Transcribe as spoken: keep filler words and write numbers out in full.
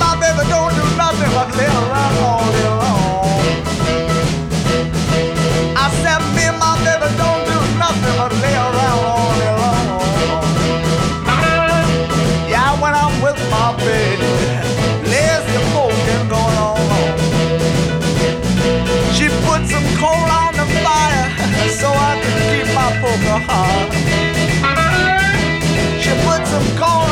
my baby don't do nothing but lay around all day long. I said me and my baby don't do nothing but lay around all day long. Yeah, when I'm with my baby, there's the poking going on. She put some coal on the fire so I can keep my poker hot. She put some coal